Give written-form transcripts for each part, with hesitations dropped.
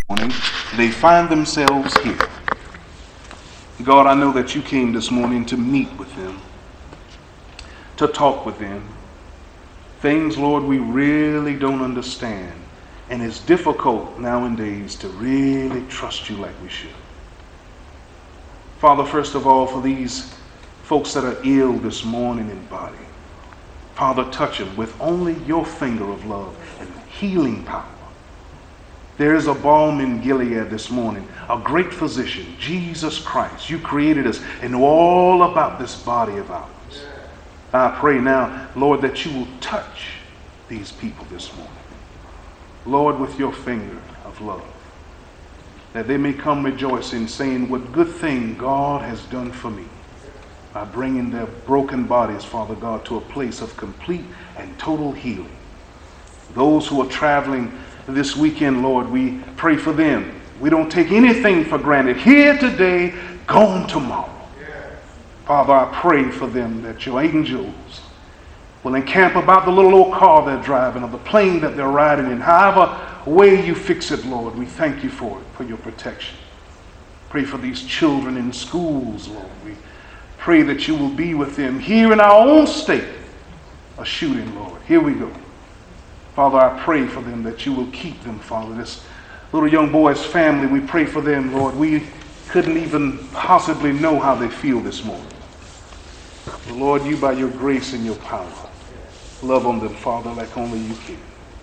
morning, they find themselves here. God, I know that you came this morning to meet with them, to talk with them. Things, Lord, we really don't understand. And it's difficult nowadays to really trust you like we should. Father, first of all, for these folks that are ill this morning in body, Father, touch them with only your finger of love and healing power. There is a balm in Gilead this morning, a great physician, Jesus Christ. You created us and know all about this body of ours. I pray now, Lord, that you will touch these people this morning. Lord, with your finger of love, that they may come rejoicing, saying, what good thing God has done for me by bringing their broken bodies, Father God, to a place of complete and total healing. Those who are traveling this weekend, Lord, we pray for them. We don't take anything for granted. Here today, gone tomorrow. Father, I pray for them that your angels will encamp about the little old car they're driving or the plane that they're riding in. However way you fix it, Lord, we thank you for it, for your protection. Pray for these children in schools, Lord. We pray that you will be with them here in our own state. A shooting, Lord. Here we go. Father, I pray for them that you will keep them, Father. This little young boy's family, we pray for them, Lord. We couldn't even possibly know how they feel this morning. But Lord, you by your grace and your power, love on them, Father, like only you can.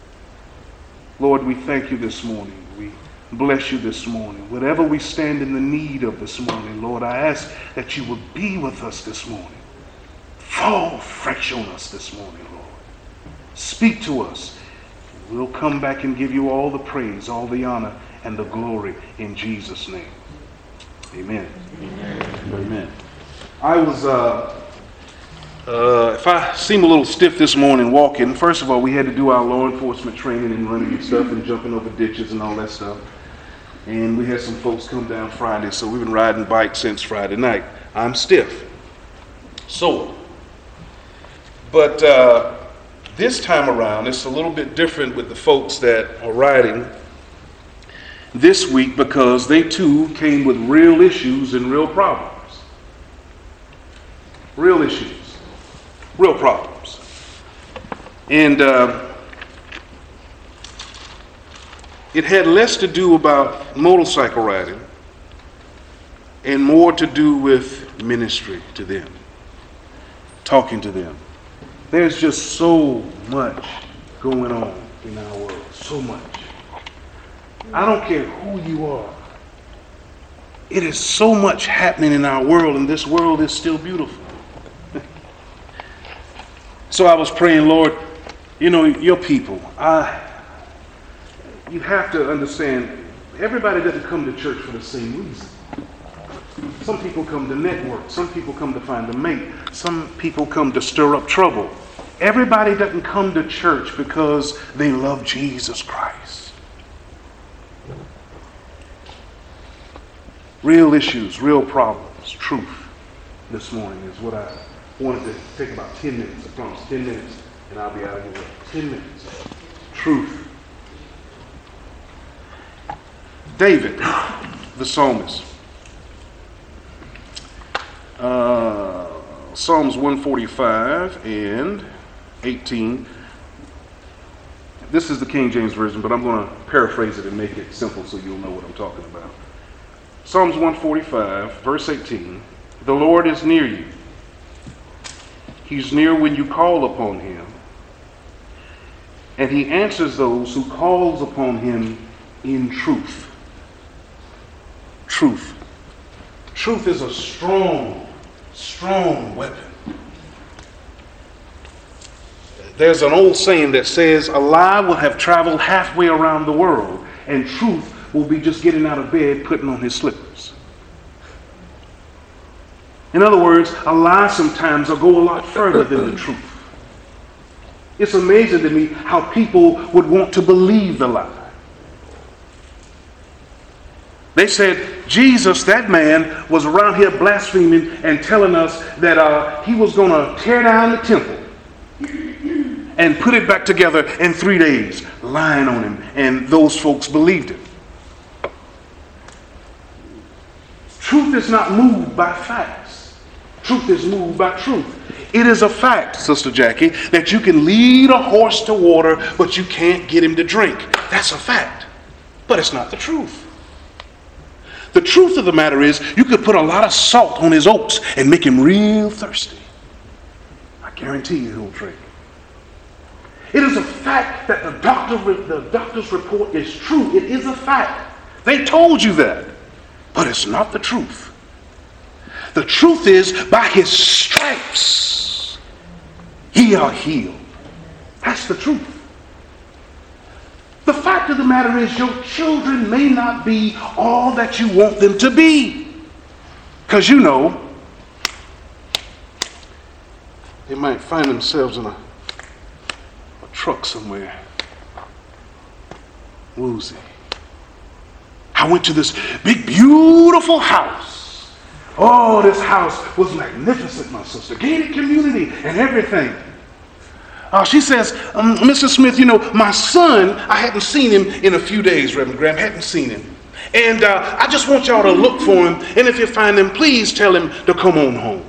Lord, we thank you this morning. We bless you this morning. Whatever we stand in the need of this morning, Lord, I ask that you would be with us this morning. Fall fresh on us this morning, Lord. Speak to us. We'll come back and give you all the praise, all the honor, and the glory in Jesus' name. Amen. Amen. Amen. I was, if I seem a little stiff this morning walking, first of all, we had to do our law enforcement training and running and stuff and jumping over ditches and all that stuff. And we had some folks come down Friday, so we've been riding bikes since Friday night. I'm stiff. Sore. But this time around, it's a little bit different with the folks that are riding this week because they too came with real issues and real problems. Real issues. Real problems. And it had less to do about motorcycle riding and more to do with ministry to them, talking to them. There's just so much going on in our world, so much. I don't care who you are. It is so much happening in our world, and this world is still beautiful. So I was praying, Lord, your people, you have to understand, everybody doesn't come to church for the same reason. Some people come to network. Some people come to find a mate. Some people come to stir up trouble. Everybody doesn't come to church because they love Jesus Christ. Real issues, real problems, truth this morning is what I wanted to take about 10 minutes. I promise 10 minutes and I'll be out of your way. 10 minutes. Truth. David, the psalmist. Psalms 145 and 18. This is the King James Version, but I'm going to paraphrase it and make it simple so you'll know what I'm talking about. Psalms 145, verse 18. The Lord is near you. He's near when you call upon him. And he answers those who calls upon him in truth. Truth. Truth is a strong weapon. There's an old saying that says a lie will have traveled halfway around the world and truth will be just getting out of bed, putting on his slippers. In other words, a lie sometimes will go a lot further than the truth. It's amazing to me how people would want to believe the lie. They said, Jesus, that man, was around here blaspheming and telling us that he was going to tear down the temple and put it back together in 3 days, lying on him. And those folks believed him. Truth is not moved by facts. Truth is moved by truth. It is a fact, Sister Jackie, that you can lead a horse to water, but you can't get him to drink. That's a fact. But it's not the truth. The truth of the matter is, you could put a lot of salt on his oats and make him real thirsty. I guarantee you he'll drink. It is a fact that the doctor's report is true. It is a fact. They told you that. But it's not the truth. The truth is, by his stripes, ye are healed. That's the truth. The fact of the matter is, your children may not be all that you want them to be. Because you know, they might find themselves in a truck somewhere, woozy. I went to this big, beautiful house. Oh, this house was magnificent, my sister. Gated community and everything. She says, Mrs. Smith, you know, my son, I hadn't seen him in a few days, Reverend Graham, hadn't seen him. And I just want y'all to look for him. And if you find him, please tell him to come on home.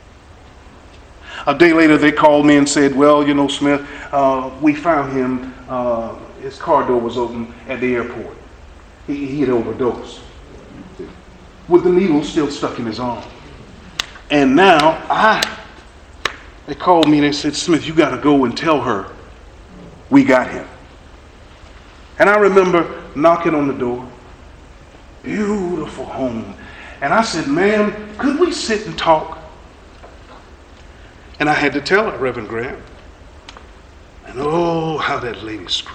A day later, they called me and said, well, you know, Smith, we found him. His car door was open at the airport. He had overdosed with the needle still stuck in his arm. And now they called me and they said, Smith, you got to go and tell her we got him. And I remember knocking on the door. Beautiful home. And I said, ma'am, could we sit and talk? And I had to tell her, Reverend Graham. And oh, how that lady screamed.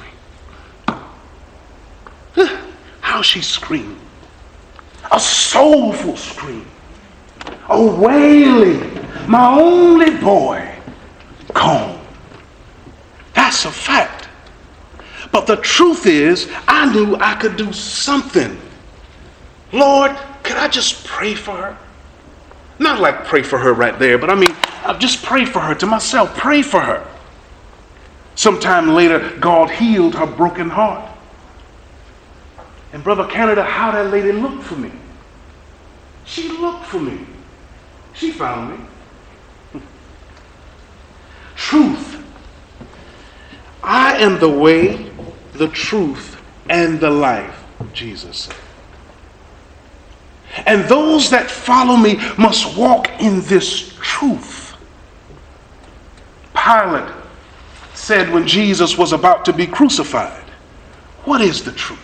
How she screamed. A soulful scream. A wailing. My only boy, gone. That's a fact. But the truth is, I knew I could do something. Lord, could I just pray for her? Not like pray for her right there, but I mean, I'll just pray for her to myself. Pray for her. Sometime later, God healed her broken heart. And Brother Canada, how that lady looked for me. She looked for me. She found me. Truth. I am the way, the truth, and the life, Jesus said. And those that follow me must walk in this truth. Pilate said when Jesus was about to be crucified, what is the truth?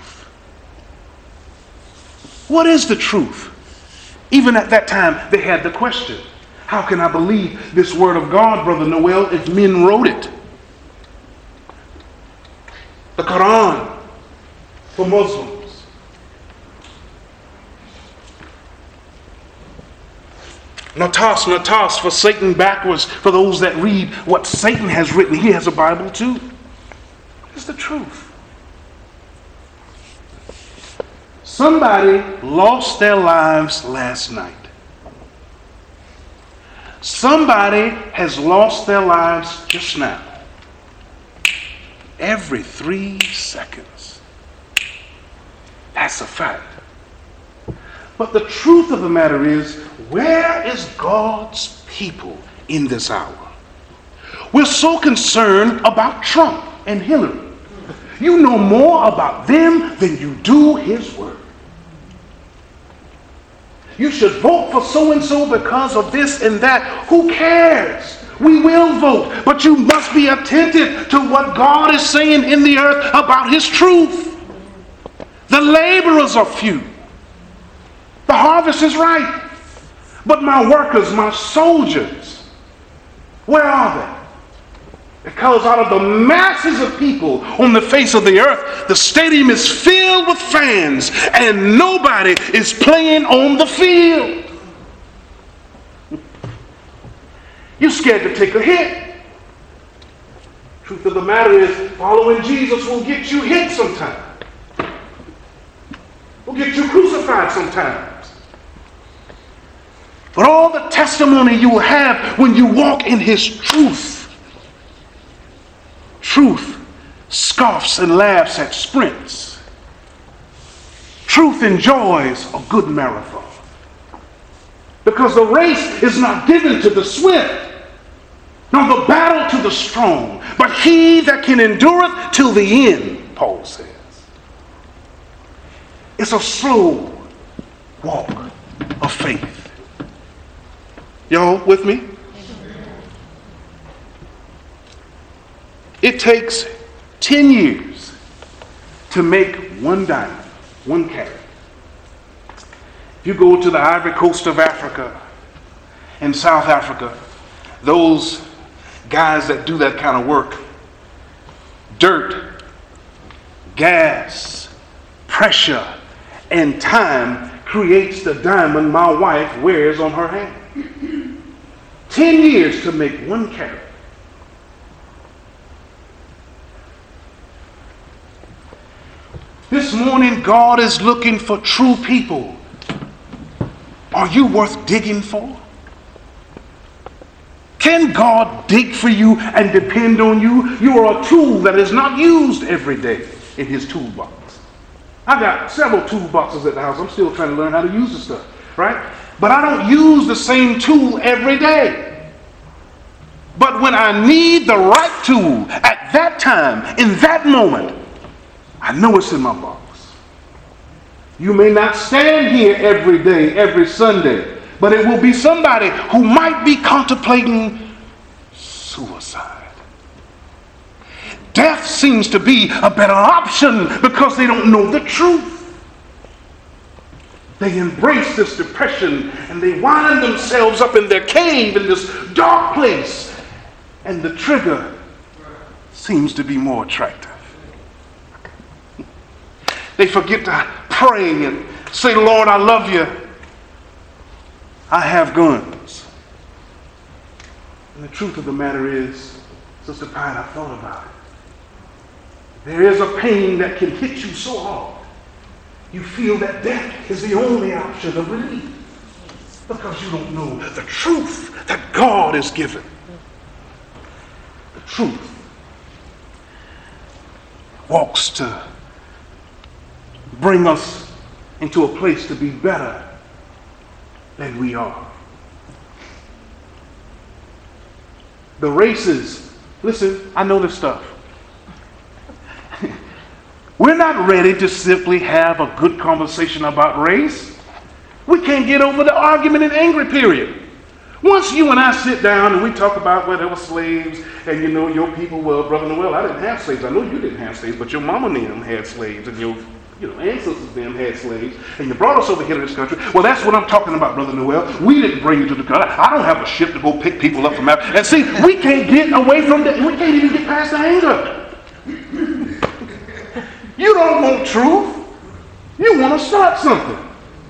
What is the truth? Even at that time, they had the question, how can I believe this word of God, Brother Noel, if men wrote it? The Quran for Muslims. Natas for Satan backwards, for those that read what Satan has written. He has a Bible too. It's the truth. Somebody lost their lives last night. Somebody has lost their lives just now. Every 3 seconds. That's a fact. But the truth of the matter is, where is God's people in this hour? We're so concerned about Trump and Hillary. You know more about them than you do his word. You should vote for so-and-so because of this and that. Who cares? We will vote. But you must be attentive to what God is saying in the earth about his truth. The laborers are few. The harvest is ripe. But my workers, my soldiers, where are they? Because out of the masses of people on the face of the earth, the stadium is filled with fans and nobody is playing on the field. You're scared to take a hit. Truth of the matter is, following Jesus will get you hit sometime. Will get you crucified sometimes. But all the testimony you will have when you walk in his truth. Truth scoffs and laughs at sprints. Truth enjoys a good marathon. Because the race is not given to the swift, nor the battle to the strong, but he that can endureth till the end, Paul says. It's a slow walk of faith. Y'all with me? It takes 10 years to make one diamond, one carat. If you go to the Ivory Coast of Africa and South Africa, those guys that do that kind of work, dirt, gas, pressure, and time creates the diamond my wife wears on her hand. 10 years to make one carat. This morning, God is looking for true people. Are you worth digging for? Can God dig for you and depend on you? You are a tool that is not used every day in his toolbox. I got several toolboxes at the house. I'm still trying to learn how to use the stuff, right? But I don't use the same tool every day. But when I need the right tool at that time, in that moment, I know it's in my box. You may not stand here every day, every Sunday, but it will be somebody who might be contemplating suicide. Death seems to be a better option because they don't know the truth. They embrace this depression and they wind themselves up in their cave in this dark place, and the trigger seems to be more attractive. They forget to pray and say, Lord, I love you. I have guns. And the truth of the matter is, Sister Pine, I thought about it. There is a pain that can hit you so hard. You feel that death is the only option of relief because you don't know the truth that God has given. The truth walks to bring us into a place to be better than we are. The races, listen, I know this stuff. We're not ready to simply have a good conversation about race. We can't get over the argument and angry period. Once you and I sit down and we talk about where there were slaves and your people, well, Brother Noel, I didn't have slaves. I know you didn't have slaves, but your mama and them had slaves and your ancestors them had slaves, and you brought us over here to this country. Well, that's what I'm talking about, Brother Noel. We didn't bring you to the country. I don't have a ship to go pick people up from Africa. And see, we can't get away from that. We can't even get past the anger. You don't want truth. You want to start something.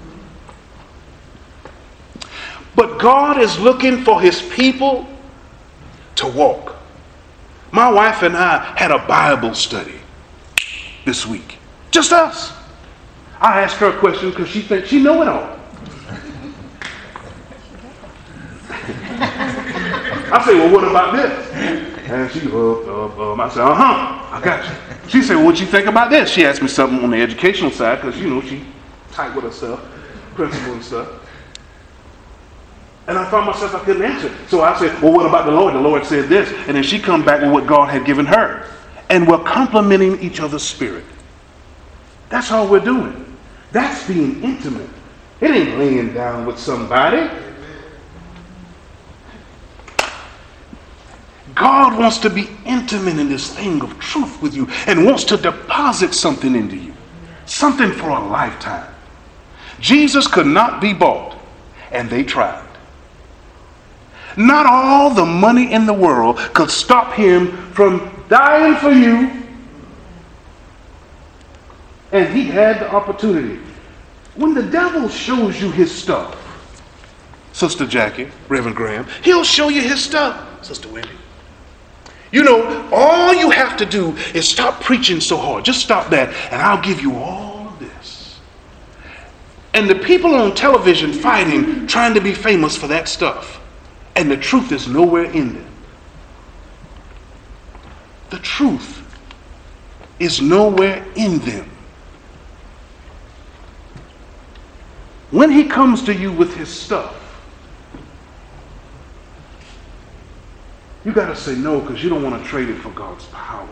But God is looking for his people to walk. My wife and I had a Bible study this week. Just us. I asked her a question because she thinks she know it all. I say, well, what about this? And she I said, I got you. She said, well, what you think about this? She asked me something on the educational side because, she tight with herself, principal and stuff. And I found myself, I couldn't answer. So I said, well, what about the Lord? The Lord said this. And then she come back with what God had given her. And we're complementing each other's spirit. That's all we're doing. That's being intimate. It ain't laying down with somebody. God wants to be intimate in this thing of truth with you and wants to deposit something into you. Something for a lifetime. Jesus could not be bought, and they tried. Not all the money in the world could stop him from dying for you. And he had the opportunity. When the devil shows you his stuff, Sister Jackie, Reverend Graham, he'll show you his stuff, Sister Wendy. All you have to do is stop preaching so hard. Just stop that, and I'll give you all of this. And the people on television fighting, trying to be famous for that stuff. And the truth is nowhere in them. The truth is nowhere in them. When he comes to you with his stuff, You got to say no because you don't want to trade it for God's power.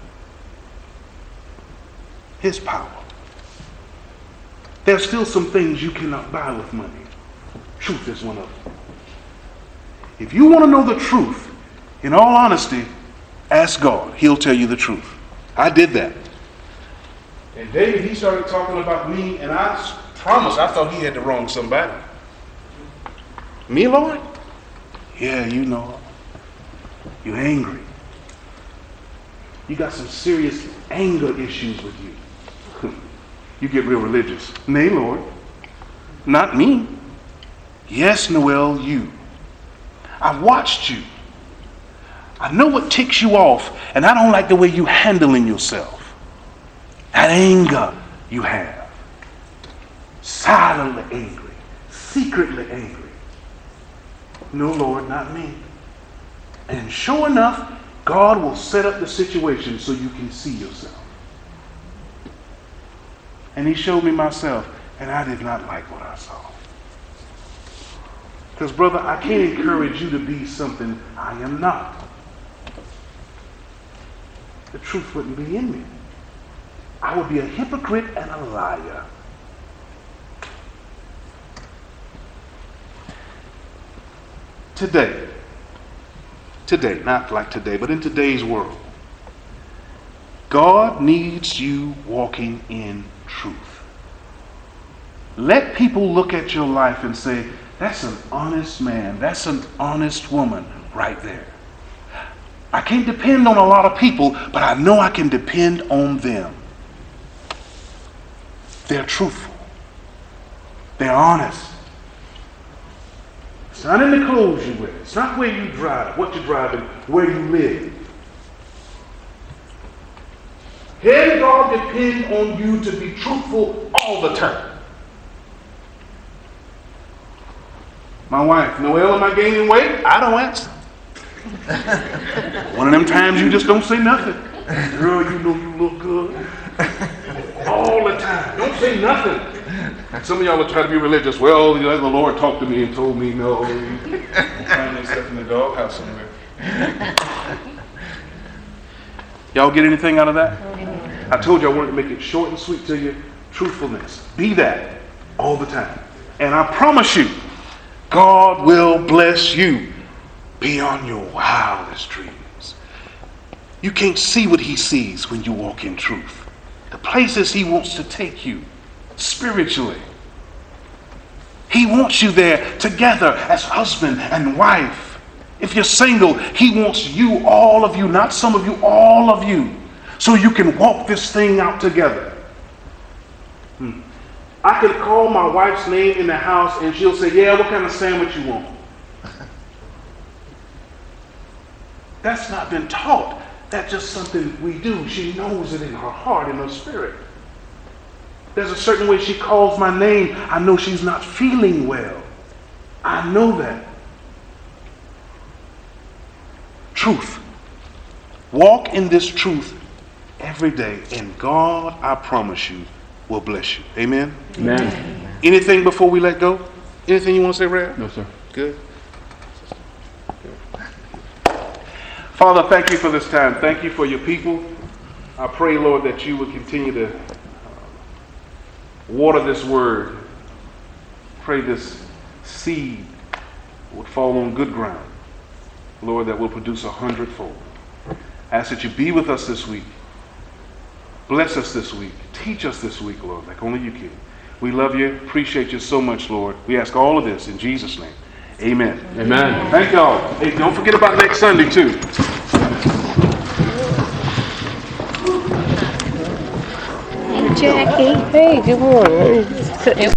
His power. There's still some things you cannot buy with money. Truth is one of them. If you want to know the truth, in all honesty, ask God. He'll tell you the truth. I did that. And David, he started talking about me, and I promise I thought he had to wrong somebody. Me, Lord? Yeah, you know. You're angry. You got some serious anger issues with you. You get real religious. Nay, Lord. Not me. Yes, Noel, you. I've watched you. I know what ticks you off, and I don't like the way you handling yourself. That anger you have. Silently angry. Secretly angry. No, Lord, not me. And sure enough, God will set up the situation so you can see yourself. And he showed me myself, and I did not like what I saw. Because, brother, I can't encourage you to be something I am not. The truth wouldn't be in me. I would be a hypocrite and a liar. Today, not like today, but in today's world, God needs you walking in truth. Let people look at your life and say, that's an honest man, that's an honest woman right there. I can't depend on a lot of people, but I know I can depend on them. They're truthful. They're honest. It's not in the clothes you wear. It's not where you drive, what you drive, and where you live. Can God depend on you to be truthful all the time? My wife, Noel, am I gaining weight? I don't answer. One of them times you just don't say nothing. Girl, you know you look good. All the time. Don't say nothing. Some of y'all will try to be religious. Well, the Lord talked to me and told me no. You find yourself in the doghouse somewhere. Y'all get anything out of that? I told you I wanted to make it short and sweet to you. Truthfulness. Be that all the time. And I promise you, God will bless you beyond your wildest dreams. You can't see what he sees when you walk in truth. The places he wants to take you spiritually. He wants you there together as husband and wife. If you're single, he wants you, all of you, not some of you, all of you, so you can walk this thing out together. I could call my wife's name in the house and she'll say, yeah, what kind of sandwich you want? That's not been taught. That's just something we do. She knows it in her heart, in her spirit. There's a certain way she calls my name. I know she's not feeling well. I know that. Truth. Walk in this truth every day, and God, I promise you, will bless you. Amen? Amen. Anything before we let go? Anything you want to say, Rad? No, sir. Good. Father, thank you for this time. Thank you for your people. I pray, Lord, that you would continue to water this word. Pray this seed would fall on good ground, Lord, that will produce 100-fold. Ask that you be with us this week. Bless us this week. Teach us this week, Lord, like only you can. We love you. Appreciate you so much, Lord. We ask all of this in Jesus' name. Amen. Amen. Thank y'all. Hey, don't forget about next Sunday, too. Jackie. Hey, good morning.